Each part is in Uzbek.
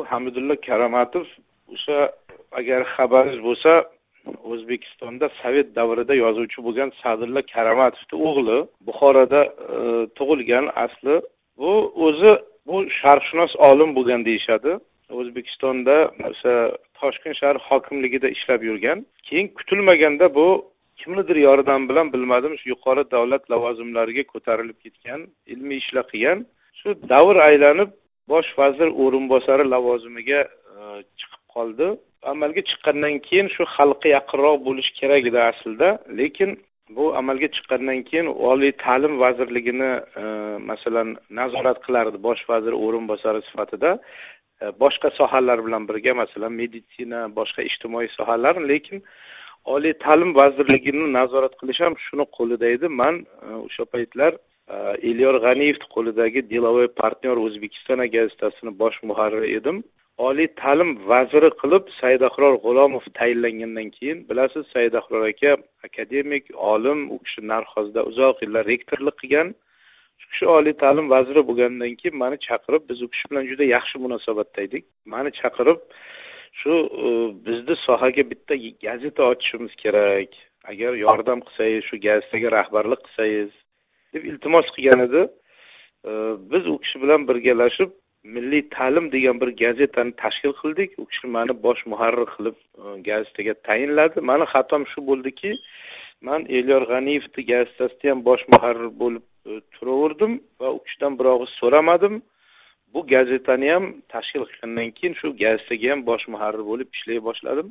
Hamdulla Karamatov o'sha agar xabaringiz bo'lsa, O'zbekistonda Sovet davrida yozuvchi bo'lgan Sa'dulla Karamatovning o'g'li Buxoroda tug'ilgan asli. Bu o'zi sharqshunos olim bo'lgan deyshadi. O'zbekistonda o'sha Toshkent shahar hokimligida ishlab yurgan. Keyin kutilmaganda bu kimnidir yordam bilan bilmadim, shu yuqori davlat lavozimlariga ko'tarilib ketgan, ilmiy ishlar qilgan. Shu davr aylanib bosh vazir o'rinbosari lavozimiga chiqib qoldi. Amalga chiqqandan keyin shu xalqqa yaqinroq bo'lish kerak edi aslida, lekin bu amalga chiqqandan keyin Oliy ta'lim vazirligini masalan nazorat qilardi bosh vazir o'rinbosari sifatida. Boshqa sohalar bilan birga, masalan meditsina, boshqa ijtimoiy sohalar, lekin Oliy ta'lim vazirligini nazorat qilish ham shuni qo'lida edi. Men o'sha paytlar Elyor G'aniyevning qo'lidagi Delovoy partnyor O'zbekiston gazetasini bosh muharriri edim. Oliy ta'lim vaziri qilib Saidahror G'ulomov tayinlangandan keyin, bilasiz, Saidahror aka akademik, olim, u kishi Narxozda uzoq yillar rektorlik qilgan. Shu kishi oliy ta'lim vaziri bo'lgandan keyin meni chaqirib, biz u kishi bilan juda yaxshi munosabatda edik. Meni chaqirib, shu bizni sohaga bitta gazeta ochishimiz kerak. Agar yordam qilsangiz, shu gazetaga rahbarlik qilsangiz deb iltimos qilgan edi. Biz u kishi bilan birgalashib Milliy ta'lim degan bir gazetani tashkil qildik. U kishi meni bosh muharrir qilib gazetaga tayinladi. Meni xatom shu bo'ldiki, men Elyor G'aniyevning gazetasida ham bosh muharrir bo'lib turaverdim va u kishidan bir og'iz so'ramadim. Bu gazetani ham tashkil qilgandan keyin shu gazetaga ham bosh muharrir bo'lib ishlay boshladim.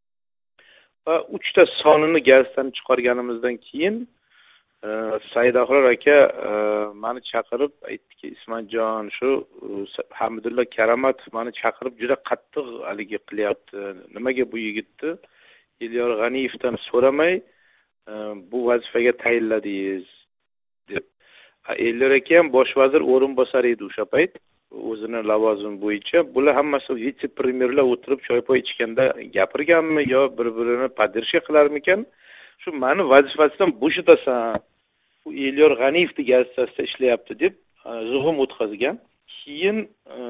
Va 3 ta sonini gazetani chiqarganimizdan keyin Saidahror aka meni chaqirib aytdiki, Ismatjon, shu Hamdulla Karamatov meni chaqirib juda qattiq haligi qilyapti. Nimaga bu yigitni Elyor G'aniyevdan so'ramay bu vazifaga tayinladingiz deb. Elyor aka ham bosh vazir o'rinbosari edi o'sha payt, o'zini lavozimi bo'yicha. Bular hammasi vitse-premyerlar o'tirib choy-poy ichganda gapirganmi yo bir-birini poddershka qilarmikan? Shu meni vazifasidan bo'shatasan, u Elyor G'aniyevning gazetasida ishlayapti deb zug'um o'tkazgan. Keyin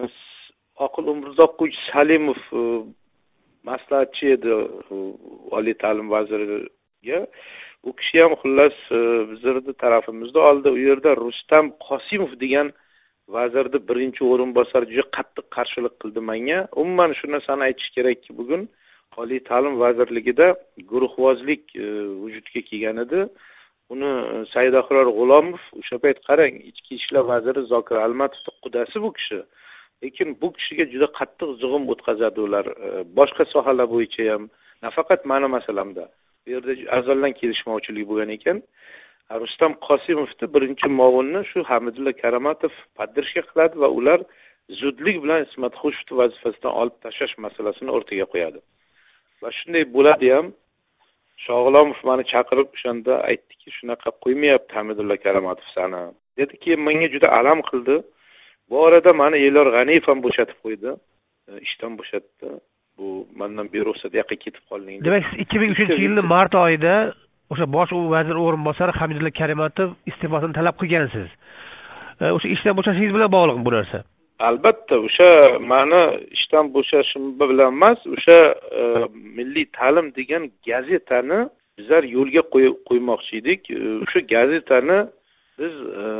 Oqil Umrzoqovich Salimov maslahatchi edi oliy ta'lim vaziriga. U kishi ham xullas bizning tarafimizda oldi. U yerda Rustam Qosimov degan vazirning birinchi o'rinbosari juda qattiq qarshilik qildi menga. Umuman shu narsani aytish kerakki, bugun Oliy ta'lim vazirligida guruhvozlik vujudga kelgan edi. Uni Saidahror G'ulomov o'sha payt qarang, ichki ishlar vaziri Zokir Almatovning qudasi bu kishi. Lekin bu kishiga juda qattiq zug'um o'tkazadi ular. Boshqa sohalar bo'yicha ham, nafaqat meni masalamda. Bu yerda azaldan kelishmovchilik bo'lgan ekan. Rustam Qosimovning birinchi muavini shu Hamdulla Karamatov poddershka qiladi va ular zudlik bilan Ismat Xushovning vazifasidan olib tashlash masalasini o'rtaga qo'yadi. Va shunday bo'ladi ham. Shog'ilomov meni chaqirib o'shanda aytdiki, shunaqa qo'ymayapti Hamdulla Karamatov sani. Dediki, menga juda alam qildi. Bu orada meni Elyor G'aniyev ham bo'shatib qo'ydi. Ishdan bo'shatdi. Bu mendan beruxsat yoqqa ketib qolding. Demak, 2003-yilning mart oyida o'sha bosh vazir o'rinbosari Hamdulla Karamatov iste'fosini talab qilgansiz. O'sha ishdan bo'shashingiz bilan bog'liq bu narsa. Albatta, o'sha meni ishdan bo'shashim bilan emas, o'sha Milliy ta'lim degan gazetani bizlar yo'lga qo'ymoqchi edik. O'sha gazetani biz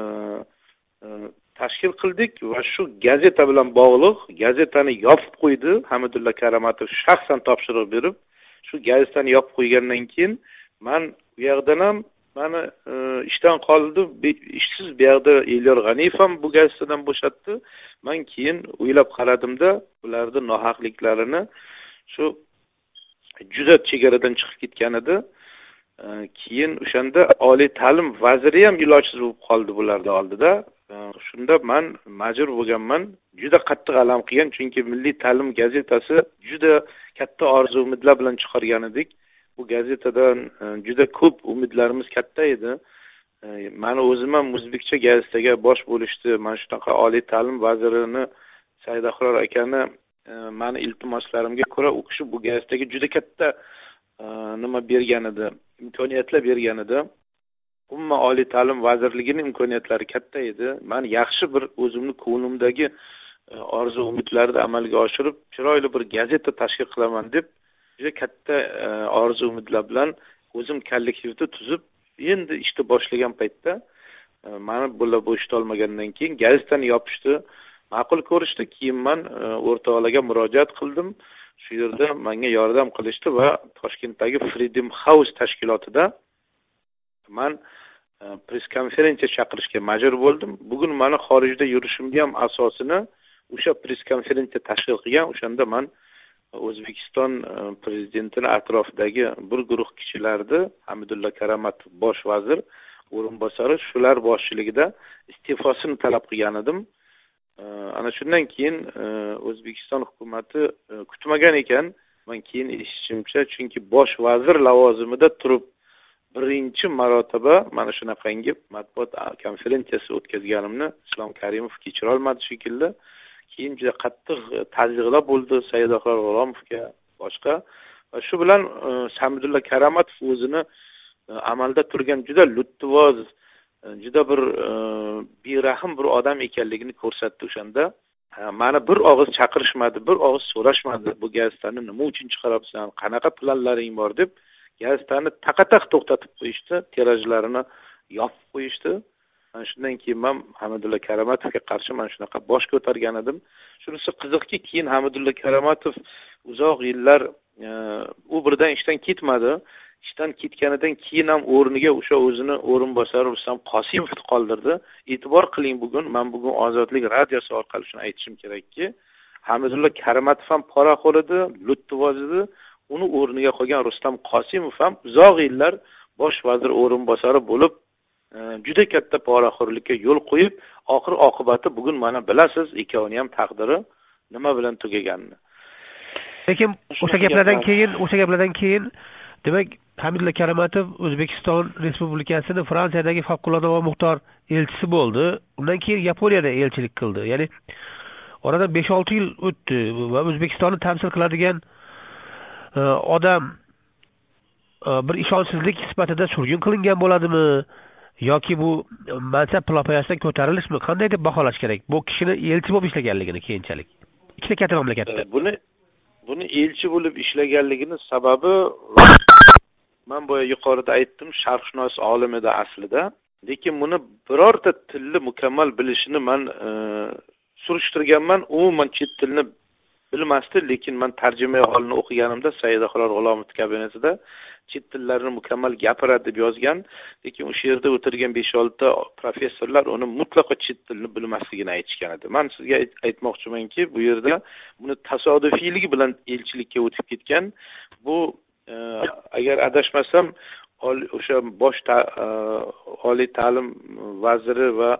tashkil qildik va shu gazeta bilan bog'liq gazetani yopib qo'ydi Hamdulla Karamatov shaxsan topshiriq berib. Shu gazetani yopib qo'ygandan keyin men u yerdan ham meni ishdan qoldi, ishsiz bu yerda Elyor G'aniyev ham bu gazetadan bo'shatdi. Men keyin o'ylab qaradimda, ularning nohaqliklarini shu juda chegaradan chiqib ketgan edi. Keyin o'shanda oliy ta'lim vaziri ham ilojsiz bo'lib qoldi bularning oldida. Shunda men majbur bo'lganman, juda qattiq alam qilgan, chunki Milliy ta'lim gazetasi juda katta orzu-umidlar bilan chiqargan edik. Bu gazetadan juda ko'p umidlarimiz katta edi. Meni o'zim ham o'zbekcha gazetaga bosh bo'lishdi. Mana shunaqa oliy ta'lim vazirini Saidahror akani meni iltimoslarimga ko'ra u kishi bu gazetaga juda katta nima bergan edi, imkoniyatlar bergan edi. Umuman oliy ta'lim vazirligining imkoniyatlari katta edi. Men yaxshi bir o'zimni ko'nglimdagi orzu umidlarni amalga oshirib chiroyli bir gazeta tashkil qilaman deb juda katta orzu umidlar bilan o'zim kollektivni tuzib endi ishni boshlagan paytda mani bular bo'shatolmagandan keyin gazetani yopishdi, ma'qul ko'rishdi. Keyin men o'rtoqlarga murojaat qildim. Shu yerda menga yordam qilishdi va Toshkentdagi Freedom House tashkilotida men press konferensiya chaqirishga majbur bo'ldim. Bugun meni xorijda yurishimga ham asosini o'sha press konferensiya tashkil qilgan. O'shanda men O'zbekiston prezidentining atrofidagi bir guruh kishilarni Hamidulla Karamatov bosh vazir o'rinbosari shular boshchiligida iste'fosini talab qilgan edim. Ana shundan keyin O'zbekiston hukumatı kutmagan ekan. Men keyin eshitishimcha, chunki bosh vazir lavozimida turib birinchi marotaba mana shunaqangi matbuot konferensiyasi o'tkazganimni Islom Karimov kechira olmadi shekilli. Keyin juda qattiq tazyiqlar bo'ldi Saidahlar G'ulomovga, boshqa. Va shu bilan Hamidulla Karamatov o'zini amalda turgan juda lutvoz, juda bir berahm bir odam ekanligini ko'rsatdi o'shanda. Mani bir og'iz chaqirishmadi, bir og'iz so'rashmadi. Bu gazetani nima uchun chiqaribsan, qanaqa planlaring bor deb gazetani taqataq to'xtatib qo'yishdi, tirajlarini yopib qo'yishdi. Ana shundan keyin men Hamidulla Karamatovga qarshi mana shunaqa bosh ko'targan edim. Shunisi qiziqki, keyin Hamidulla Karamatov uzoq yillar u birdan ishdan ketmadi. Ishdan ketganidan keyin ham o'rniga o'sha o'zini o'rinbosari Rustam Qosimovni qoldirdi. E'tibor qiling, men bugun Ozodlik radiosi orqali shuni aytishim kerakki, Hamidulla Karamatov ham poraxo'r edi, lutvoz edi. Uni o'rniga qo'ygan Rustam Qosimov ham uzoq yillar bosh vazir o'rinbosari bo'lib, juda katta poraxo'rlikka yo'l qo'yib, oxir oqibati bugun mana bilasiz, ikkovining ham taqdiri nima bilan tugaganini. Lekin o'sha gaplardan keyin demak, Hamidulla Karamatov O'zbekiston Respublikasining Fransiyadagi favqulodda va muxtor elchisi bo'ldi. Undan keyin Yaponiyada elchilik qildi. Ya'ni oradan 5-6 yil o'tdi va O'zbekistonni tamsil qiladigan odam bir ishonchsizlik sifatida surgun qilingan bo'ladimi yoki bu mansab plopoyasidan ko'tarilishmi? Qanday deb baholash kerak bu kishini elchi bo'lib ishlaganligini keyinchalik ikkita katta mamlakatda? Buni elchi bo'lib ishlaganligini sababi men boya yuqorida aytdim, sharqshunos olim edi aslida. Lekin buni birorta tilni mukammal bilishini men surishtirganman. Umuman chet tilini bilmasdi, lekin men tarjima holini o'qiganimda Saidahlar G'ulomov kabinetida chet tillarini mukammal gapiradi deb yozgan. Lekin o'sha yerda o'tirgan 5-6 ta professorlar uni mutlaqo chet tilini bilmasligini aytishgan edi. Men sizga aytmoqchimanki, bu yerda buni tasodifiyligi bilan elchilikka o'tib ketgan. Bu agar adashmasam, o'sha bosh oliy ta'lim vaziri va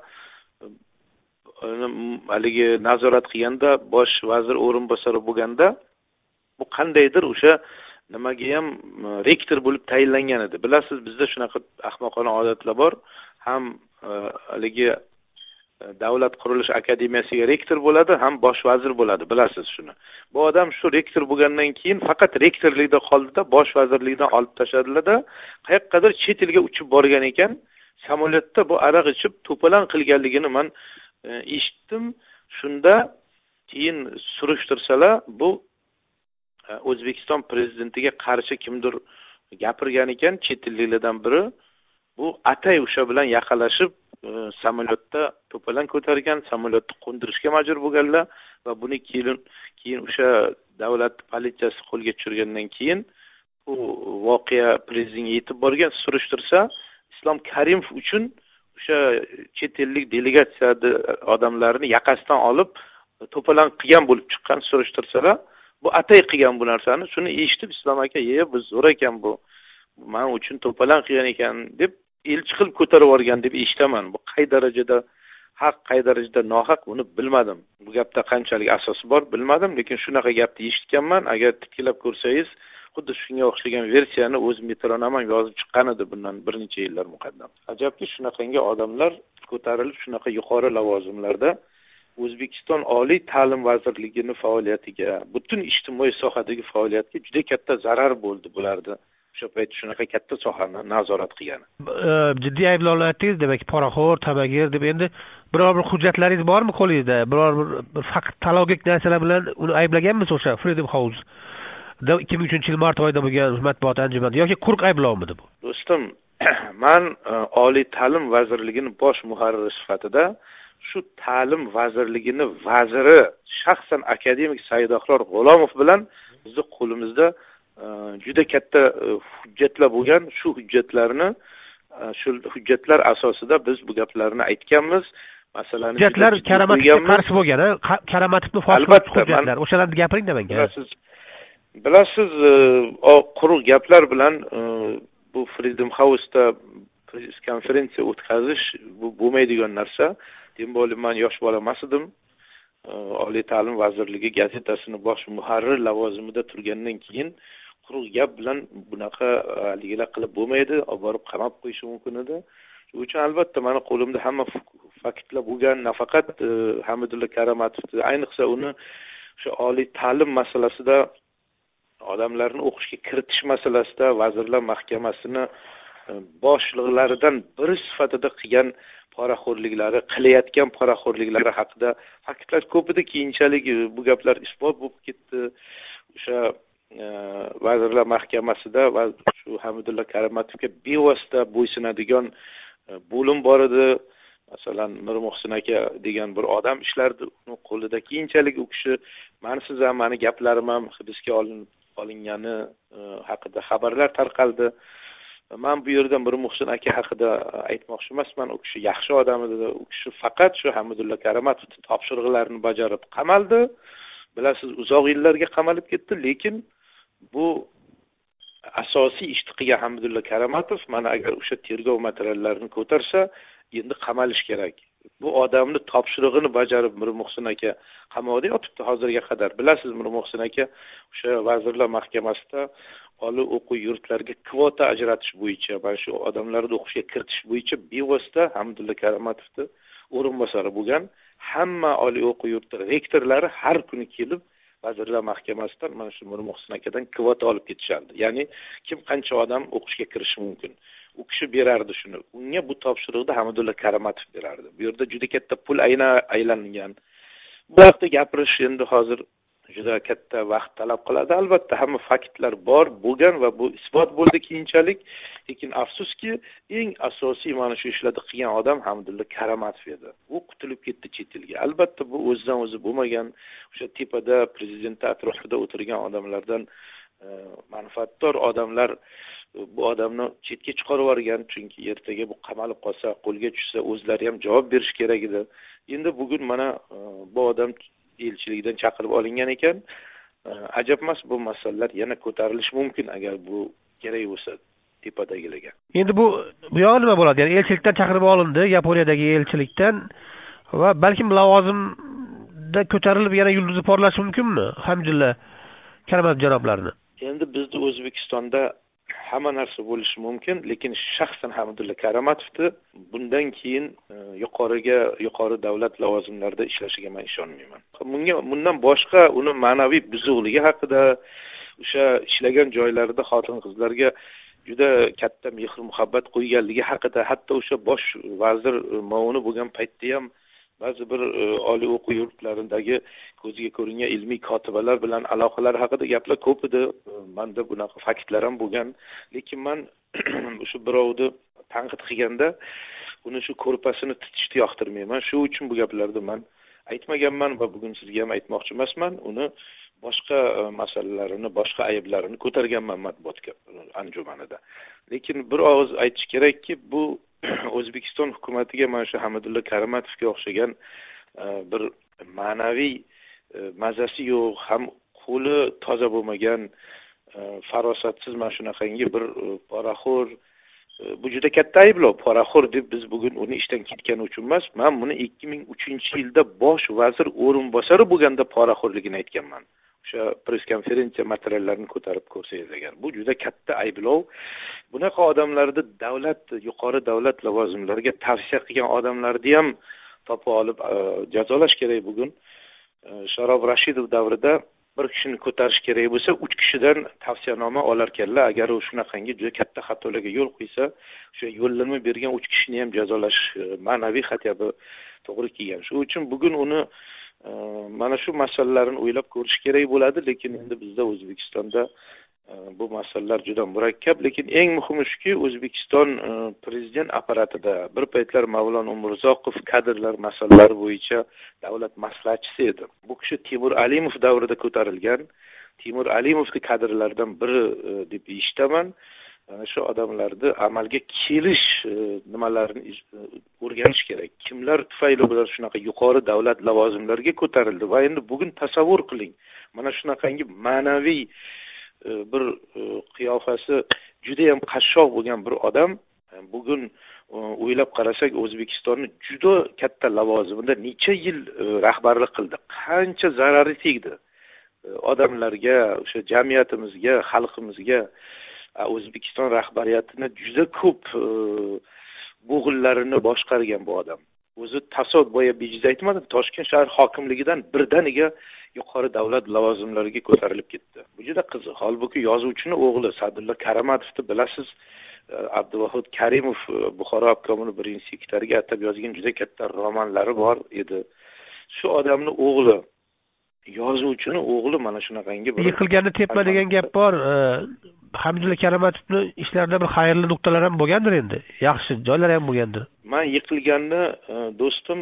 haligi nazorat qilganda bosh vazir o'rinbosari bo'lganda bu qandaydir o'sha nimaga ham rektor bo'lib tayinlangan edi. Bilasiz, bizda shunaqa ahmoqona odatlar bor. Ham haligi davlat qurilish akademiyasiga rektor bo'ladi, ham bosh vazir bo'ladi. Bilasiz shuni. Bu odam shu rektor bo'lgandan keyin faqat rektorlikda qoldida, bosh vazirlikdan olib tashladilar-da, qayoqqadir chet elga uchib borgan ekan. Samolyotda bu aroq ichib to'palan qilganligini men eshitdim. Shunda keyin surishtirsalar, bu O'zbekiston prezidentiga qarshi kimdir gapirgan ekan, chet elliklardan biri. Bu atay o'sha bilan yaqinlashib samolyotda to'palan ko'targan, samolyotni qo'ndirishga majbur bo'lganlar va buni keyin o'sha davlat politsiyasi qo'lga tushirgandan keyin bu voqea prezidentga yetib borgan. Surishtirsa, Islom Karimov uchun o'sha chet ellik delegatsiyada odamlarni yaqasidan olib to'palan qilgan bo'lib chiqqan. Surishtirsalar, bu atay qilgan bu narsani. Shuni eshitib Islom aka, bu zo'r ekan, bu men uchun to'palan qilgan ekan deb elchi qilib ko'tarib yuborgan deb eshitaman. Bu qay darajada haq, qay darajada nohaq, buni bilmadim. Bu gapda qanchalik asosi bor bilmadim, lekin shunaqa gapni eshitganman. Agar tiklab ko'rsangiz, xuddi shunga o'xshagan versiyani o'z metronomam yozib chiqqan edi bundan bir necha yillar muqaddam. Ajabki, shunaqangi odamlar ko'tarilib shunaqa yuqori lavozimlarda O'zbekiston Oliy ta'lim vazirligining faoliyatiga, butun ijtimoiy sohadagi faoliyatga juda katta zarar bo'ldi bularda. o'sha payt shunaqa katta sohani nazorat qilgani. Jiddiy ayblovlar aytdingiz, demak poraxo'r, tamagir deb. Endi biror bir hujjatlaringiz bormi qo'lingizda? Biror bir fakt talogik narsalar bilan uni ayblaganmisiz o'sha Freedom House 2003-yil mart oyida bo'lgan matbuot anjumanida yoki quruq ayblovmidi bu? Do'stim, men Oliy ta'lim vazirligining bosh muharriri sifatida shu ta'lim vazirligini vaziri shaxsan akademik Saidaxlor G'ulomov bilan bizni qo'limizda juda katta hujjatlar bo'lgan. Shu hujjatlar asosida biz bu gaplarni aytganmiz. Masalan, hujjatlar Karamatga qarshi bo'lgan, Karamatovni fosh hujjatlar. O'shalarni gapiring-da menga. Bilasiz, quruq gaplar bilan bu Freedom House'da press konferensiya o'tkazish bu bo'lmaydigan narsa. Dem bo'lib, men yosh bola emas edim. Oliy ta'lim vazirligi gazetasining bosh muharrir lavozimida turgandan keyin quruq gap bilan bunaqa haligilar qilib bo'lmaydi, olib borib qamab qo'yish mumkin edi. Shuning uchun albatta meni qo'limda hamma faktlar bo'lgan, nafaqat Hamidulla Karamatov, ayniqsa uni o'sha oliy ta'lim masalasida odamlarni o'qishga kiritish masalasida Vazirlar Mahkamasini boshliqlaridan biri sifatida qilgan poraxo'rliklari, qilayotgan poraxo'rliklari haqida faktlar ko'p edi. Keyinchalik bu gaplar isbot bo'lib ketdi. O'sha Vazirlar Mahkamasida va shu Hamidulla Karamatovga bevosita bo'ysunadigan bo'lim bor edi. Masalan, Mirmuhsin aka degan bir odam ishlardi uni qo'lida. Keyinchalik u kishi siz ham meni gaplarim ham hibsga olingani haqida xabarlar tarqaldi. Men bu yerda Mirmuhsin aka haqida aytmoqchi emasman. U kishi yaxshi odam edi. U kishi faqat shu Hamidulla Karamatovning topshiriqlarini bajarib qamaldi. Bilasiz, uzoq yillarga qamalib ketdi, lekin bu asosiy ishni qilgan Hamidulla Karamatov mana agar o'sha tergov materiallarini ko'tarsa, endi qamalish kerak. Bu odamni topshirig'ini bajarib Mirmuhsin aka qamoqda yotibdi hozirga qadar. Bilasiz, Mirmuhsin aka o'sha Vazirlar Mahkamasida oliy o'quv yurtlariga kvota ajratish bo'yicha, mana shu odamlarni o'qishga kiritish bo'yicha bevosita Hamidulla Karamatovni o'rinbosari bo'lgan. Hamma oliy o'quv yurti rektorlari har kuni kelib Vazirlar Mahkamasidan mana shu Mirmuhsin akadan kvota olib ketishardi. Ya'ni kim qancha odam o'qishga kirishi mumkin. U kishi berardi shuni. Unga bu topshiriqni Hamidulla Karamatov berardi. Bu yerda juda katta pul aylangan. Bu haqda gapirish endi hozir juda katta vaqt talab qiladi. Albatta hamma faktlar bor, bo'lgan va bu isbot bo'ldi keyinchalik. Lekin afsuski, eng asosiy mana shu ishlarni qilgan odam Hamidulla Karamatov edi. U qutulib ketdi chet elga. Albatta bu o'zidan o'zi bo'lmagan. O'sha tepada prezident atrofida o'tirgan odamlardan manfaatdor odamlar bu odamni chetga chiqarib yuborgan, chunki ertaga bu qamalib qolsa, qo'lga tushsa, o'zlari ham javob berish kerak edi. Endi bugun mana bu odam elchilikdan chaqirib olingan ekan. Ajab emas, bu masalalar yana ko'tarilishi mumkin agar bu kerak bo'lsa tepadagilarga. Endi bu yog'i nima bo'ladi? Ya'ni elchilikdan chaqirib olindi, Yaponiyadagi elchilikdan, va balkim lavozimda ko'tarilib yana yulduzi porlashi mumkinmi Hamidulla Karamatov janoblarini? Endi bizning O'zbekistonda hamma narsa bo'lishi mumkin, lekin shaxsan Hamidulla Karamatovni bundan keyin yuqori davlat lavozimlarida ishlashiga men ishonmayman. Bundan boshqa uni ma'naviy buzuqligi haqida, o'sha ishlagan joylarida xotin-qizlarga juda katta mehr-muhabbat qo'yganligi haqida, hatto o'sha bosh vazir ma'muni bo'lgan paytda ham ba'zi bir oliy o'quv yurtlaridagi ko'zga ko'ringan ilmiy kotibalar bilan aloqalar haqida gaplar ko'p edi. Menda bunaqa faktlar ham bo'lgan. Lekin men shu birovni tanqid qilganda uni shu ko'rpasini titishni yoqtirmayman. Shu uchun bu gaplarni men aytmaganman va bugun sizga ham aytmoqchi emasman. Uni boshqa masalalarini, boshqa ayblarini ko'targanman matbuot anjumanida. Lekin bir og'iz aytish kerakki, bu O'zbekiston hukumatiga mana shu Hamidulla Karamatovga o'xshagan bir ma'naviy mazasi yo'q, ham qo'li toza bo'lmagan, farosatsiz mana shunaqangi bir poraxo'r, bu juda katta ayblov. Poraxo'r deb biz bugun uni ishdan ketgani uchun emas, men buni 2003-yilda bosh vazir o'rinbosari bo'lganda poraxo'rligini aytganman. O'sha press konferensiya materiallarini ko'tarib ko'rsangiz agar, bu juda katta ayblov. Bunaqa odamlarni yuqori davlat lavozimlariga tavsiya qilgan odamlarni ham topib olib jazolash kerak. Bugun Sharof Rashidov davrida bir kishini ko'tarish kerak bo'lsa 3 kishidan tavsiyanoma olarkanlar. Agar u shunaqangi juda katta xatolarga yo'l qo'ysa, o'sha yo'llanma bergan 3 kishini ham jazolash ma'naviy xatyabi to'g'ri kelgan. Shuning uchun bugun uni mana shu masalalarni o'ylab ko'rish kerak bo'ladi, lekin endi bizda O'zbekistonda bu masalalar juda murakkab, lekin eng muhimi shuki, O'zbekiston prezident apparatida bir paytlar Mavlon Umurzoqov kadrlar masalalari bo'yicha davlat maslahatchisi edi. Bu kishi Timur Alimov davrida ko'tarilgan. Timur Alimovning kadrlaridan biri deb eshitaman. Shu odamlarni amalga kelish nimalarini o'rganish kerak. Kimlar tufayli ular shunaqa yuqori davlat lavozimlariga ko'tarildi va endi bugun tasavvur qiling. Mana shunaqangi ma'naviy bir qiyofasi juda ham qashshoq bo'lgan bir odam bugun o'ylab qarasak O'zbekistonni juda katta lavozimida necha yil rahbarlik qildi. Qancha zarari tegdi odamlarga, o'sha jamiyatimizga, xalqimizga. O'zbekiston rahbariyatini juda ko'p bo'g'inlarini boshqargan bu odam. O'zi tasod boya bejiz aytmadim, Toshkent shahar hokimligidan birdaniga yuqori davlat lavozimlariga ko'tarilib ketdi. Bu juda qiziq. Holbuki yozuvchini o'g'li Sadullo Karamatovni bilasiz, Abduvahid Karimov Buxoro obkomining birinchi sekretariga atab yozgan juda katta romanlari bor edi. Shu odamning o'g'li, yozuvchini o'g'li mana shunaqangi bir yiqilganni tepma degan gap bor. Hamdulla Karamatovning ishlarida bir xayrli nuqtalar ham bo'lgandir endi. Yaxshi joylari ham bo'lgandir. Men yiqilganni do'stim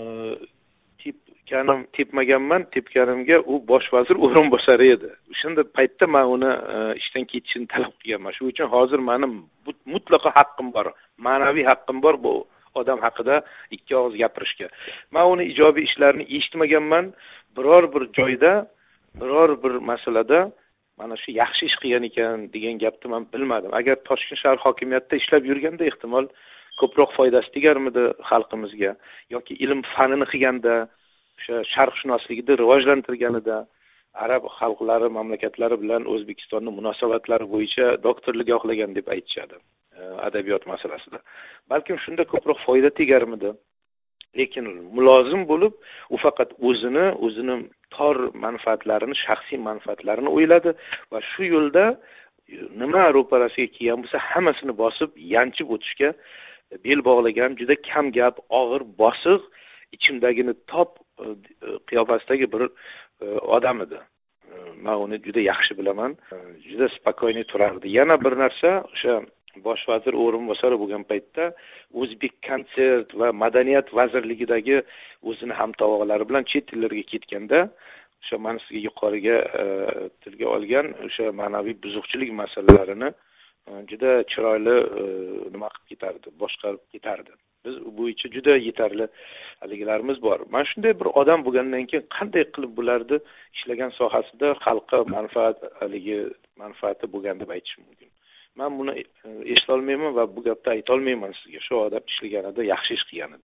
tepmaganman, tepganimga u bosh vazir o'rinbosari edi. O'shanda paytda men uni ishdan ketishini talab qilganman. Shuning uchun hozir mening mutlaqo haqqim bor, ma'naviy haqqim bor bu odam haqida ikki og'iz gapirishga. Men uni ijobiy ishlarini eshitmaganman. Biror bir joyda, biror bir masalada mana shu yaxshi ish qilgan ekan degan gapni men bilmadim. Agar Toshkent shahar hokimiyatida ishlab yurganda ehtimol ko'proq foydasi tegarmidi xalqimizga yoki ilm fanini qilganda, o'sha sharqshunosligida rivojlantirganida, arab xalqlari, mamlakatlari bilan O'zbekistonning munosabatlari bo'yicha doktorlik yoqlagan deb aytishadi adabiyot masalasida. Balkim shunda ko'proq foyda tegarmidi. Lekin mulozim bo'lib, u faqat o'zini tor manfaatlarini, shaxsiy manfaatlarini o'yladi va shu yo'lda nima ro'parasiga kelgan bo'lsa, hammasini bosib, yanchib o'tishga bel bog'lagan, juda kam gap, og'ir, bosiq, ichimdagini top qiyofasidagi bir odam edi. Men uni juda yaxshi bilaman, juda spokойный turardi. Yana bir narsa, o'sha bosh vazir o'rinbosari bo'lgan paytda O'zbek konsert va madaniyat vazirligidagi o'zini hamtovoqlari bilan chet ellarga ketganda, o'sha mana sizga yuqoriga tilga olgan o'sha ma'naviy buzuqchilik masalalarini juda chiroyli nima qilib ketardi, boshqarib ketardi. Biz bu bo'yicha juda yetarli haligilarimiz bor. Mana shunday bir odam bo'lgandan keyin qanday qilib bularni ishlagan sohasida xalqqa manfaati bo'lgan deb aytish mumkin. Men buni eshita olmayman va bu gapni ayta olmayman sizga. Shu odam ishlaganida yaxshi ish qilgan edi.